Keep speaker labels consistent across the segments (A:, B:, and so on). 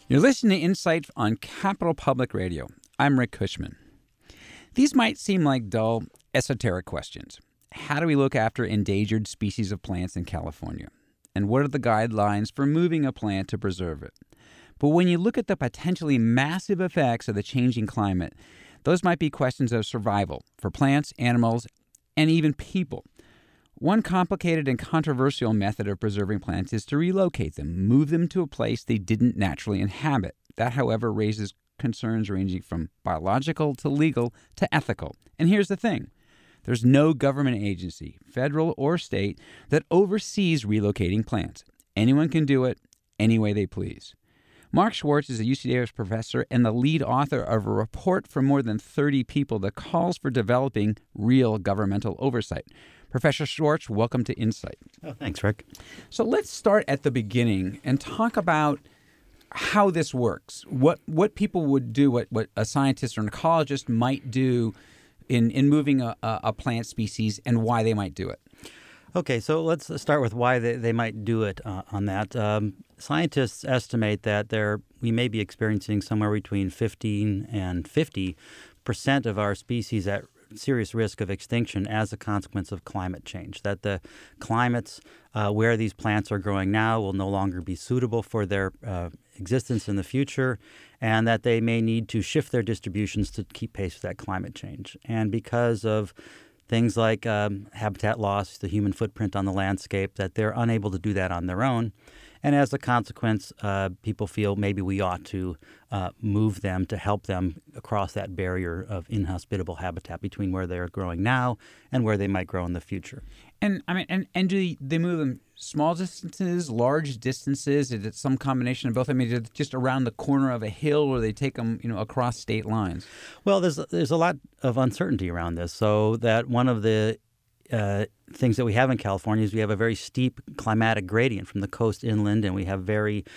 A: You're listening to Insight on Capital Public Radio. I'm Rick Cushman. These might seem like dull, esoteric questions. How do we look after endangered species of plants in California? And what are the guidelines for moving a plant to preserve it? But when you look at the potentially massive effects of the changing climate, those might be questions of survival for plants, animals, and even people. One complicated and controversial method of preserving plants is to relocate them, move them to a place they didn't naturally inhabit. That, however, raises concerns ranging from biological to legal to ethical. And here's the thing. There's no government agency, federal or state, that oversees relocating plants. Anyone can do it any way they please. Mark Schwartz is a UC Davis professor and the lead author of a report from more than 30 people that calls for developing real governmental oversight. Professor Schwartz, welcome to Insight.
B: Oh, thanks, Rick.
A: So let's start at the beginning and talk about how this works. What people would do, what a scientist or an ecologist might do in moving a plant species and why they might do it.
B: Okay, so let's start with why they might do it on that. Scientists estimate that we may be experiencing somewhere between 15 and 50% of our species at serious risk of extinction as a consequence of climate change, that the climates where these plants are growing now will no longer be suitable for their existence in the future, and that they may need to shift their distributions to keep pace with that climate change. And because of things like habitat loss, the human footprint on the landscape, that they're unable to do that on their own. And as a consequence, people feel maybe we ought to move them to help them across that barrier of inhospitable habitat between where they're growing now and where they might grow in the future.
A: And do they move them small distances, large distances? Is it some combination of both? I mean, is it just around the corner of a hill, or they take them, across state lines?
B: Well, there's a lot of uncertainty around this. So that one of the things that we have in California is we have a very steep climatic gradient from the coast inland, and we have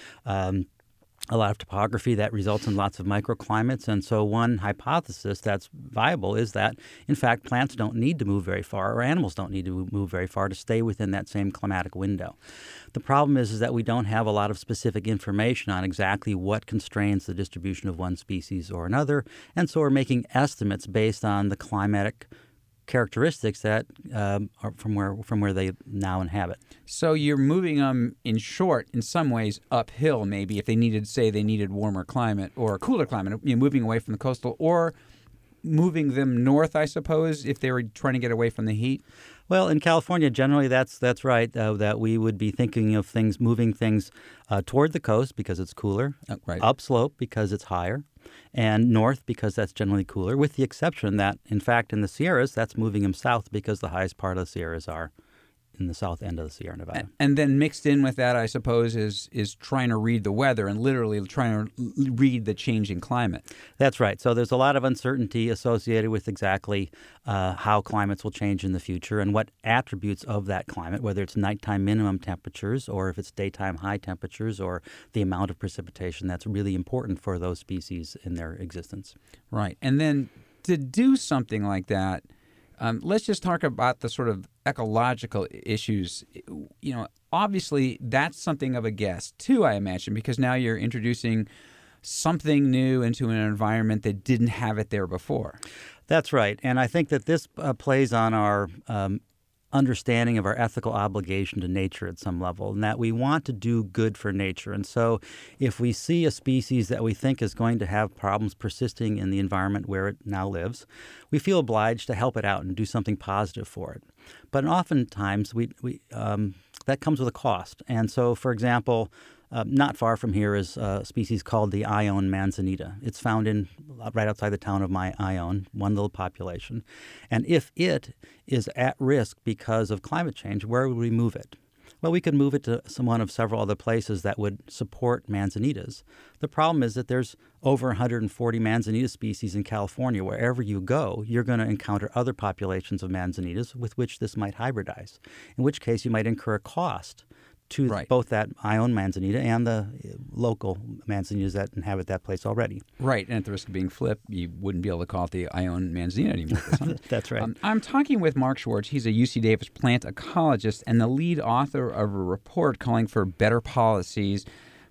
B: a lot of topography that results in lots of microclimates. And so one hypothesis that's viable is that, in fact, plants don't need to move very far, or animals don't need to move very far to stay within that same climatic window. The problem is that we don't have a lot of specific information on exactly what constrains the distribution of one species or another, and so we're making estimates based on the climatic characteristics that are from where they now inhabit.
A: So you're moving them, in some ways, uphill. Maybe if they needed warmer climate or a cooler climate, moving away from the coastal, or moving them north, I suppose, if they were trying to get away from the heat.
B: Well, in California, generally that's right. That we would be thinking of moving things toward the coast because it's cooler,
A: right.
B: Upslope because it's higher, and north because that's generally cooler, with the exception that, in fact, in the Sierras, that's moving them south because the highest part of the Sierras are in the south end of the Sierra Nevada.
A: And then mixed in with that, I suppose, is trying to read the weather and literally trying to read the changing climate.
B: That's right. So there's a lot of uncertainty associated with exactly how climates will change in the future and what attributes of that climate, whether it's nighttime minimum temperatures or if it's daytime high temperatures or the amount of precipitation that's really important for those species in their existence.
A: Right. And then to do something like that, let's just talk about the sort of ecological issues. Obviously, that's something of a guess, too, I imagine, because now you're introducing something new into an environment that didn't have it there before.
B: That's right. And I think that this plays on our understanding of our ethical obligation to nature at some level, and that we want to do good for nature. And so if we see a species that we think is going to have problems persisting in the environment where it now lives, we feel obliged to help it out and do something positive for it. But oftentimes that comes with a cost. And so, for example, not far from here is a species called the Ione manzanita. It's found right outside the town of Ione, one little population. And if it is at risk because of climate change, where would we move it? Well, we could move it to one of several other places that would support manzanitas. The problem is that there's over 140 manzanita species in California. Wherever you go, you're going to encounter other populations of manzanitas with which this might hybridize, in which case you might incur a cost to both that Ione manzanita and the local manzanitas that inhabit that place already.
A: Right, and at the risk of being flipped, you wouldn't be able to call it the Ione manzanita anymore.
B: That's right.
A: I'm talking with Mark Schwartz. He's a UC Davis plant ecologist and the lead author of a report calling for better policies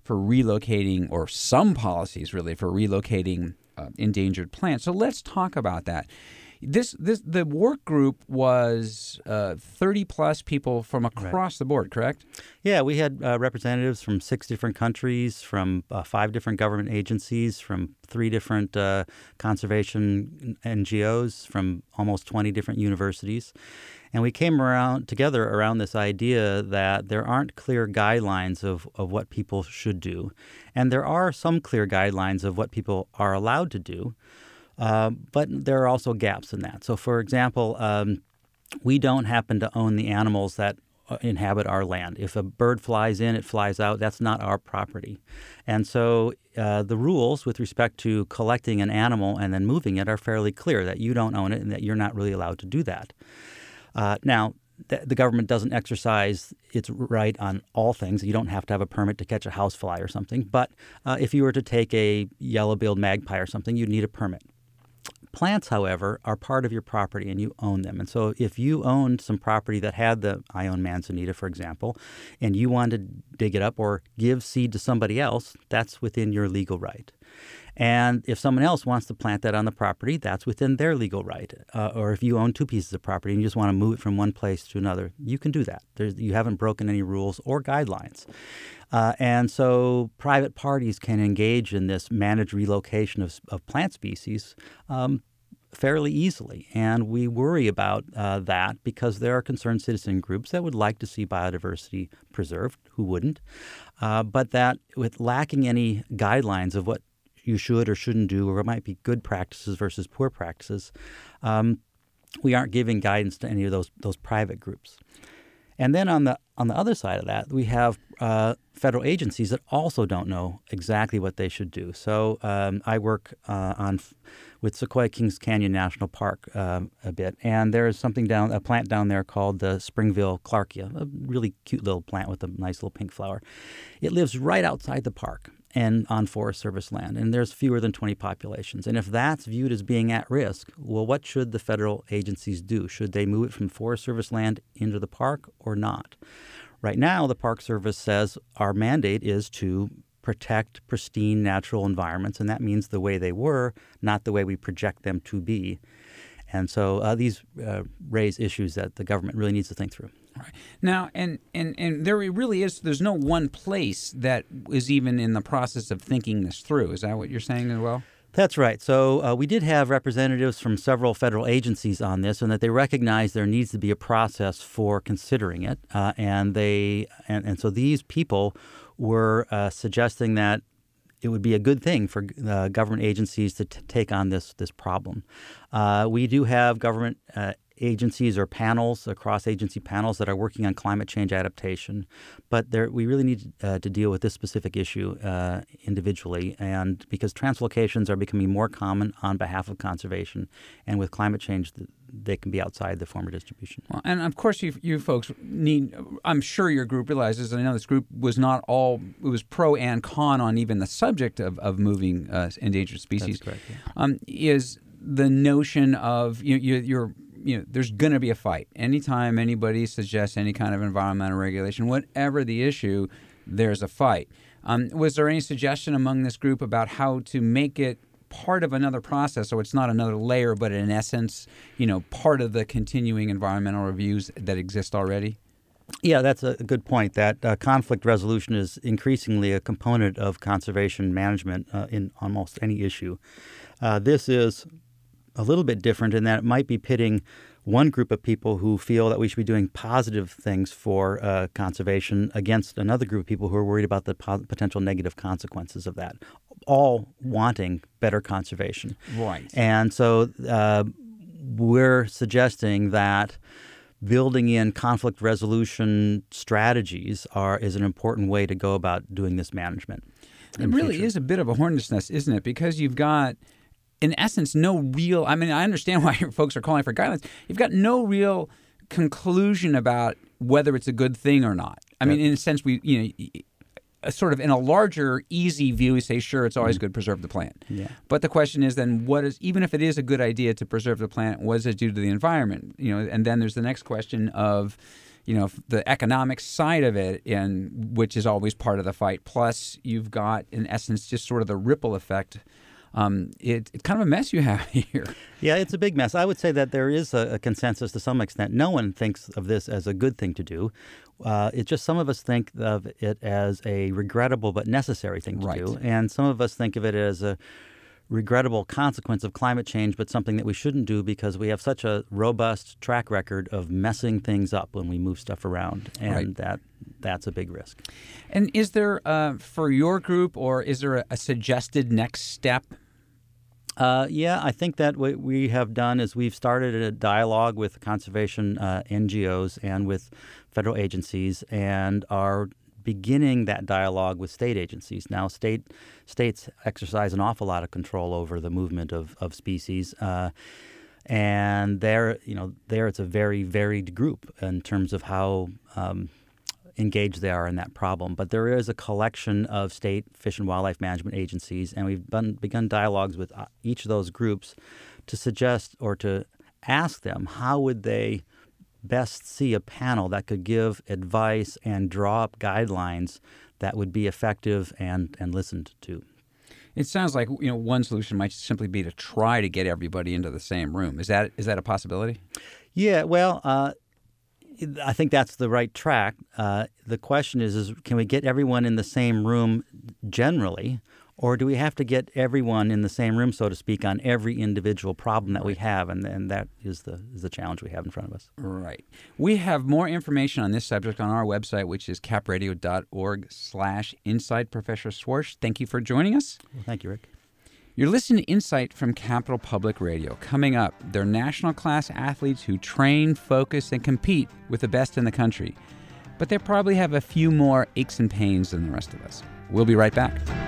A: for relocating, or some policies really for relocating endangered plants. So let's talk about that. The work group was 30 plus people from across the board, correct?
B: Yeah, we had representatives from 6 different countries, from 5 different government agencies, from 3 different conservation NGOs, from almost 20 different universities. And we came together around this idea that there aren't clear guidelines of what people should do. And there are some clear guidelines of what people are allowed to do. But there are also gaps in that. So, for example, we don't happen to own the animals that inhabit our land. If a bird flies in, it flies out. That's not our property. And so the rules with respect to collecting an animal and then moving it are fairly clear, that you don't own it and that you're not really allowed to do that. Now, the government doesn't exercise its right on all things. You don't have to have a permit to catch a housefly or something. But if you were to take a yellow-billed magpie or something, you'd need a permit. Plants, however, are part of your property and you own them. And so if you owned some property that had the Ione manzanita, for example, and you wanted to dig it up or give seed to somebody else, that's within your legal right. And if someone else wants to plant that on the property, that's within their legal right. Or if you own 2 pieces of property and you just want to move it from one place to another, you can do that. You haven't broken any rules or guidelines. And so private parties can engage in this managed relocation of plant species fairly easily. And we worry about that because there are concerned citizen groups that would like to see biodiversity preserved, who wouldn't, but that with lacking any guidelines of what you should or shouldn't do, or what might be good practices versus poor practices, we aren't giving guidance to any of those private groups. And then on the other side of that, we have federal agencies that also don't know exactly what they should do. So I work with Sequoia Kings Canyon National Park a bit, and there is a plant down there called the Springville Clarkia, a really cute little plant with a nice little pink flower. It lives right outside the park and on Forest Service land, and there's fewer than 20 populations. And if that's viewed as being at risk, well, what should the federal agencies do? Should they move it from Forest Service land into the park or not? Right now, the Park Service says our mandate is to protect pristine natural environments, and that means the way they were, not the way we project them to be. And so these raise issues that the government really needs to think through.
A: Right. Now, and there really is, there's no one place that is even in the process of thinking this through. Is that what you're saying as well?
B: That's right. So we did have representatives from several federal agencies on this, and that they recognize there needs to be a process for considering it. And so these people were suggesting that it would be a good thing for government agencies to take on this problem. We do have government agencies or panels, cross-agency panels that are working on climate change adaptation, but we really need to deal with this specific issue individually, and because translocations are becoming more common on behalf of conservation, and with climate change, they can be outside the former distribution.
A: Well, and of course, you folks need, I'm sure your group realizes, and I know this group was not all, it was pro and con on even the subject of moving endangered species.
B: That's correct, yeah.
A: Is the notion of, there's going to be a fight. Anytime anybody suggests any kind of environmental regulation, whatever the issue, there's a fight. Was there any suggestion among this group about how to make it part of another process, so it's not another layer, but in essence, part of the continuing environmental reviews that exist already?
B: Yeah, that's a good point, that conflict resolution is increasingly a component of conservation management in almost any issue. This is a little bit different in that it might be pitting one group of people who feel that we should be doing positive things for conservation against another group of people who are worried about the potential negative consequences of that, all wanting better conservation.
A: Right.
B: And so we're suggesting that building in conflict resolution strategies is an important way to go about doing this management.
A: It really is a bit of a hornet's nest, isn't it? Because you've got, in essence, no real, I understand why your folks are calling for guidelines. You've got no real conclusion about whether it's a good thing or not. In a sense, sort of in a larger, easy view, we say, sure, it's always good to preserve the plant. Yeah. But the question is then, even if it is a good idea to preserve the plant, what does it do to the environment? And then there's the next question of, the economic side of it, which is always part of the fight. Plus, you've got, in essence, just sort of the ripple effect. It's kind of a mess you have here.
B: Yeah, it's a big mess. I would say that there is a consensus to some extent. No one thinks of this as a good thing to do. It's just some of us think of it as a regrettable but necessary thing to do. And some of us think of it as a regrettable consequence of climate change, but something that we shouldn't do because we have such a robust track record of messing things up when we move stuff around. And that's a big risk.
A: And is there, for your group, or is there a suggested next step?
B: Yeah, I think that what we have done is we've started a dialogue with conservation NGOs and with federal agencies, and are beginning that dialogue with state agencies. Now, states exercise an awful lot of control over the movement of species, and there it's a very varied group in terms of how engaged they are in that problem. But there is a collection of state fish and wildlife management agencies, and we've begun dialogues with each of those groups to suggest or to ask them how would they best see a panel that could give advice and draw up guidelines that would be effective and listened to.
A: It sounds like one solution might simply be to try to get everybody into the same room. Is that a possibility?
B: Yeah, well, I think that's the right track. The question is can we get everyone in the same room generally, or do we have to get everyone in the same room, so to speak, on every individual problem that we have? And that is the challenge we have in front of us.
A: Right. We have more information on this subject on our website, which is capradio.org/insight. Professor Schwartz, thank you for joining us.
B: Well, thank you, Rick.
A: You're listening to Insight from Capital Public Radio. Coming up, they're national class athletes who train, focus, and compete with the best in the country. But they probably have a few more aches and pains than the rest of us. We'll be right back.